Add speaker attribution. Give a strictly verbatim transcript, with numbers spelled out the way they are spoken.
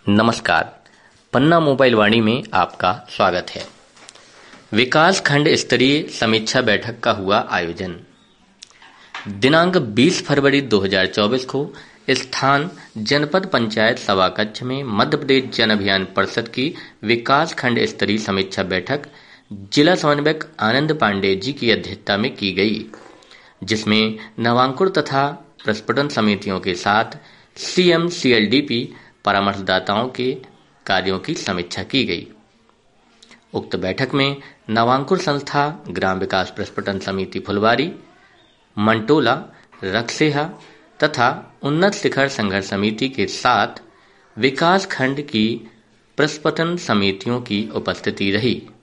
Speaker 1: नमस्कार, पन्ना मोबाइल वाणी में आपका स्वागत है। विकास खंड स्तरीय समीक्षा बैठक का हुआ आयोजन। दिनांक बीस फरवरी दो हज़ार चौबीस को स्थान जनपद पंचायत सभाकक्ष में मध्य प्रदेश जन अभियान परिषद की विकास खंड स्तरीय समीक्षा बैठक जिला समन्वयक आनंद पांडे जी की अध्यक्षता में की गई, जिसमें नवांकुर तथा प्रस्फुटन समितियों के साथ सीएम सीएलडीपी परामर्शदाताओं के कार्यों की समीक्षा की गई। उक्त बैठक में नवांकुर संस्था, ग्राम विकास प्रस्फुटन समिति फुलवारी, मंटोला, रक्सेहा तथा उन्नत शिखर संघर्ष समिति के साथ विकास खंड की प्रस्फुटन समितियों की उपस्थिति रही।